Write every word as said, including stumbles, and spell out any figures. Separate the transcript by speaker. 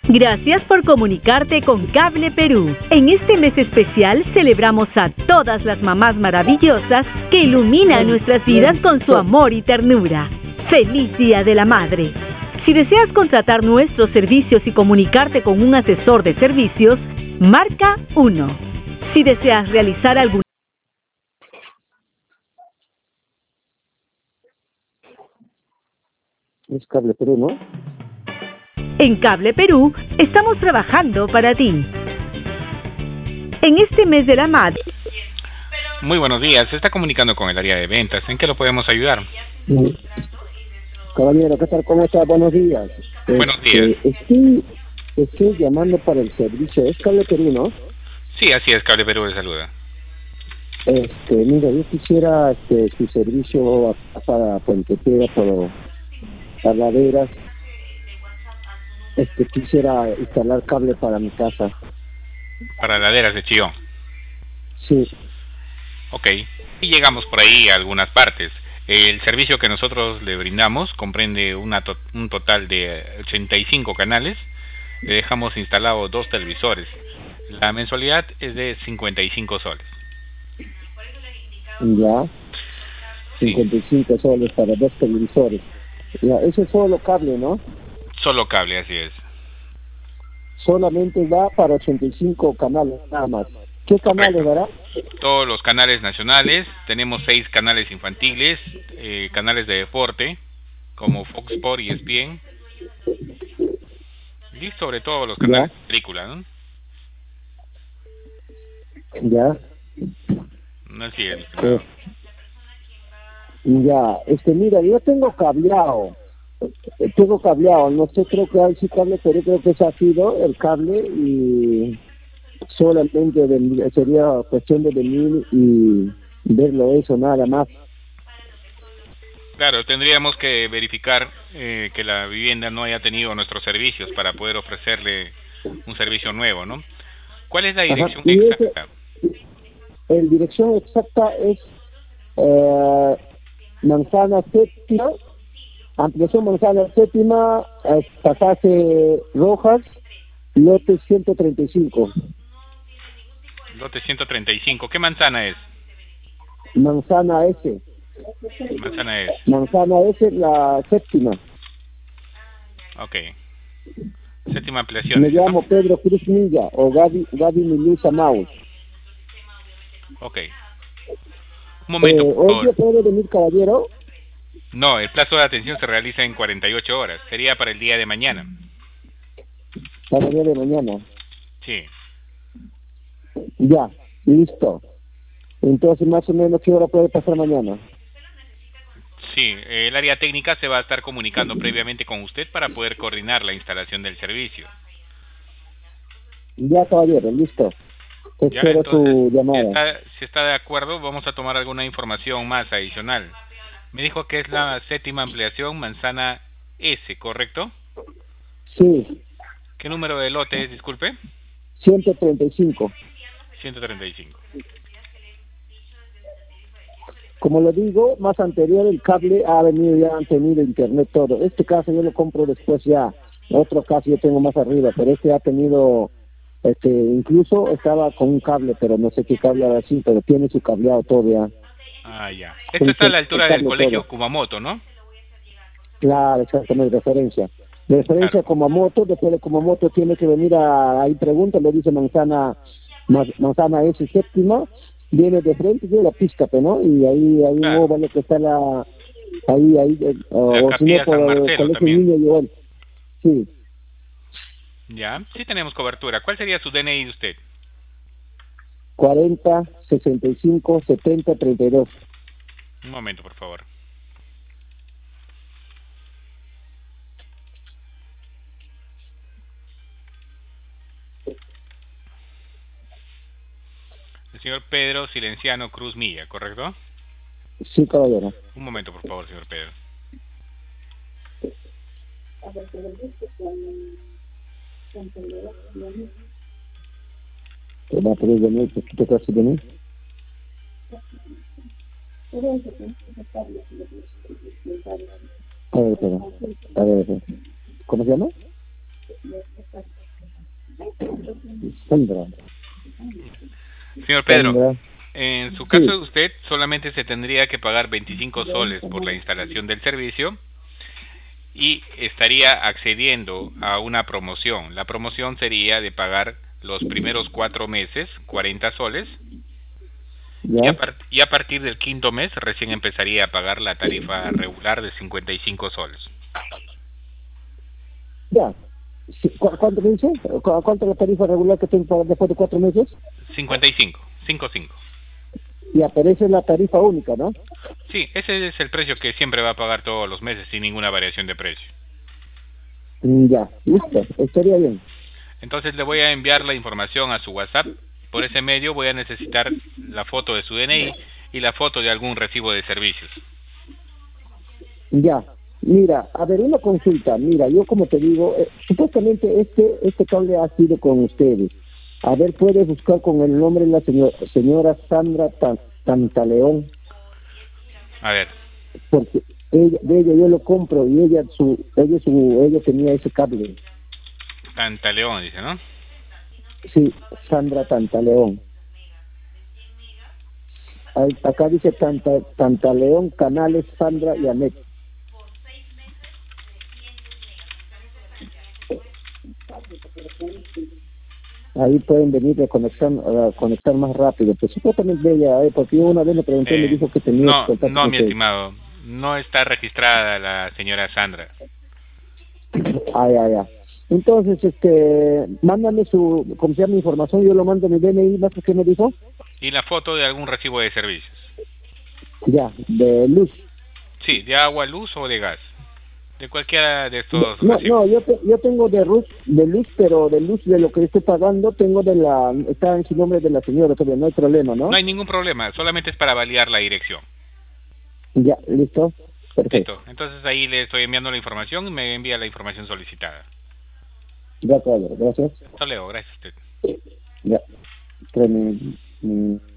Speaker 1: Gracias por comunicarte con Cable Perú. En este mes especial celebramos a todas las mamás maravillosas que iluminan nuestras vidas con su amor y ternura. ¡Feliz Día de la Madre! Si deseas contratar nuestros servicios y comunicarte con un asesor de servicios, marca uno. Si deseas realizar algún
Speaker 2: Es Cable Perú, ¿no?
Speaker 1: En Cable Perú estamos trabajando para ti. En este mes de la madre.
Speaker 3: Muy buenos días, se está comunicando con el área de ventas. ¿En qué lo podemos ayudar?
Speaker 2: Sí. Caballero, ¿qué tal? ¿Cómo está? Buenos días.
Speaker 3: Buenos días.
Speaker 2: Este, estoy, estoy llamando para el servicio. Es Cable Perú, ¿no?
Speaker 3: Sí, así es, Cable Perú le saluda.
Speaker 2: Este, mira, yo quisiera este, su servicio acá para Puente Piedra, por Taladeras. Este, quisiera instalar cable para mi casa.
Speaker 3: Para laderas de Chillón.
Speaker 2: Sí.
Speaker 3: Ok, y llegamos por ahí a algunas partes. El servicio que nosotros le brindamos comprende una to un total de ochenta y cinco canales. Le dejamos instalados dos televisores. La mensualidad es de cincuenta y cinco soles.
Speaker 2: Ya. cincuenta y cinco soles para dos televisores. Ya, ese es solo cable, ¿no?
Speaker 3: Solo cable, así es.
Speaker 2: Solamente da para ochenta y cinco canales, nada más. ¿Qué canales dará?
Speaker 3: Todos los canales nacionales, tenemos seis canales infantiles, eh, canales de deporte, como Fox Sports y E S P N, y sobre todo los canales
Speaker 2: ¿Ya?
Speaker 3: de película, ¿no?
Speaker 2: Ya.
Speaker 3: Así es.
Speaker 2: Eh, ya, este, mira, yo tengo cableado. Eh, Tengo cableado, no sé, creo que hay sí cable, pero creo que ese ha sido el cable y solamente de- sería cuestión de venir y verlo eso, nada más.
Speaker 3: Claro, tendríamos que verificar eh, que la vivienda no haya tenido nuestros servicios para poder ofrecerle un servicio nuevo, ¿no? ¿Cuál es la
Speaker 2: Ajá,
Speaker 3: dirección
Speaker 2: y ese,
Speaker 3: exacta?
Speaker 2: el dirección exacta es eh, Manzana Séptima, ampliación Manzana Séptima, eh, pasaje Rojas, lote ciento treinta y cinco.
Speaker 3: Lote ciento treinta y cinco. ¿Qué manzana es?
Speaker 2: Manzana S.
Speaker 3: Manzana es.
Speaker 2: Manzana S, la séptima.
Speaker 3: Ok. Séptima ampliación,
Speaker 2: Me
Speaker 3: dice, ¿no?
Speaker 2: llamo Pedro Cruz Milla o Gaby, Gaby Milusa Maus.
Speaker 3: Ok. Un momento,
Speaker 2: Eh,
Speaker 3: por
Speaker 2: ¿Hoy
Speaker 3: favor.
Speaker 2: día puede venir, caballero?
Speaker 3: No, el plazo de atención se realiza en cuarenta y ocho horas. Sería para el día de mañana.
Speaker 2: Para el día de mañana.
Speaker 3: Sí.
Speaker 2: Ya, listo. Entonces, más o menos, ¿qué hora puede pasar mañana?
Speaker 3: Sí, el área técnica se va a estar comunicando previamente con usted para poder coordinar la instalación del servicio.
Speaker 2: Ya, caballero, listo.
Speaker 3: Ya,
Speaker 2: Espero
Speaker 3: entonces,
Speaker 2: su
Speaker 3: si
Speaker 2: llamada.
Speaker 3: está, si está de acuerdo, vamos a tomar alguna información más adicional. Me dijo que es la séptima ampliación Manzana S, ¿correcto?
Speaker 2: Sí,
Speaker 3: ¿Qué número de lote es, disculpe?
Speaker 2: ciento treinta y cinco.
Speaker 3: ciento treinta y cinco.
Speaker 2: Como le digo, más anterior el cable ha venido, ya han tenido internet todo. Este caso yo lo compro después ya. Otro caso yo tengo más arriba, pero este ha tenido, este, incluso estaba con un cable, pero no sé qué cable era así, pero tiene su cableado todo ya.
Speaker 3: Ah, ya. Esto está a la altura del colegio Kumamoto, ¿no?
Speaker 2: Claro, exactamente, referencia. De referencia
Speaker 3: Claro.
Speaker 2: Kumamoto, después de Kumamoto tiene que venir a, ahí pregunta, le dice manzana, ma- manzana S séptima, viene de frente, tiene la pista, ¿no? Y ahí, ahí un
Speaker 3: Claro.
Speaker 2: óvalo que está la, ahí, ahí, eh,
Speaker 3: La
Speaker 2: o, o si no
Speaker 3: Capilla
Speaker 2: por
Speaker 3: San
Speaker 2: el
Speaker 3: Marcelo
Speaker 2: colegio
Speaker 3: también.
Speaker 2: niño igual. Sí,
Speaker 3: Ya, sí tenemos cobertura. ¿Cuál sería su D N I de usted?
Speaker 2: cuarenta, sesenta y cinco, setenta, treinta y dos.
Speaker 3: Un momento, por favor. El señor Pedro Silenciano Cruz Milla, ¿correcto?
Speaker 2: Sí, caballero.
Speaker 3: Un momento, por favor, señor Pedro.
Speaker 2: ¿Te va a poder venir? ¿Te te vas a venir? A ver, espera. A ver, espera. ¿Cómo se llama? Sandra.
Speaker 3: Señor Pedro,
Speaker 2: Sandra.
Speaker 3: en su caso
Speaker 2: Sí.
Speaker 3: de usted solamente se tendría que pagar veinticinco soles por la instalación del servicio y estaría accediendo a una promoción. La promoción sería de pagar los primeros cuatro meses, cuarenta soles, y
Speaker 2: ¿Ya?
Speaker 3: a, part- y a partir del quinto mes recién empezaría a pagar la tarifa regular de cincuenta y cinco soles.
Speaker 2: Ya. Sí, ¿cu- ¿Cuánto me dice? ¿Cu- ¿Cuánto es la tarifa regular que tengo que pagar después de cuatro meses?
Speaker 3: cincuenta y cinco, cincuenta y cinco.
Speaker 2: Y aparece la tarifa única, ¿no?
Speaker 3: Sí, ese es el precio que siempre va a pagar todos los meses sin ninguna variación de precio.
Speaker 2: Mm, Ya, listo, estaría bien.
Speaker 3: Entonces le voy a enviar la información a su WhatsApp. Por ese medio voy a necesitar la foto de su D N I y la foto de algún recibo de servicios.
Speaker 2: Ya. Mira, a ver, una consulta. Mira, yo como te digo, eh, supuestamente este este cable ha sido con ustedes. A ver, puedes buscar con el nombre de la señora, señora Sandra Tan- Tantaleón,
Speaker 3: A ver,
Speaker 2: porque ella, de ella yo lo compro y ella su ella su ella tenía ese cable.
Speaker 3: Tantaleón dice, ¿no?
Speaker 2: Sí, Sandra Tantaleón. Ahí- Acá dice Tanta, Tantaleón, Canales, Sandra y Anet. Ahí pueden venir a conectar, a conectar más rápido. Pues supuestamente ella, eh, porque yo una vez le pregunté y me
Speaker 3: Eh,
Speaker 2: dijo que tenía
Speaker 3: no,
Speaker 2: contacto
Speaker 3: no,
Speaker 2: con
Speaker 3: mi
Speaker 2: ustedes.
Speaker 3: estimado. No está registrada la señora Sandra.
Speaker 2: Ah, ya, ya. Entonces, este, mándame su, como se llama, información, yo lo mando a mi D N I, ¿más que me dijo?
Speaker 3: Y la foto de algún recibo de servicios.
Speaker 2: Ya, de luz.
Speaker 3: Sí, de agua, luz o de gas. De cualquiera de
Speaker 2: De-
Speaker 3: estos
Speaker 2: no,
Speaker 3: recibos.
Speaker 2: no, yo, te- yo tengo de luz, de luz, pero de luz de lo que estoy pagando, tengo de la, está en su nombre de la señora, todavía no hay problema, ¿no?
Speaker 3: No hay ningún problema, solamente es para validar la dirección.
Speaker 2: Ya, listo, perfecto.
Speaker 3: Listo, entonces ahí le estoy enviando la información y me envía la información solicitada.
Speaker 2: De acuerdo, gracias.
Speaker 3: Hasta luego, gracias a usted.
Speaker 2: Ya, tres min- min-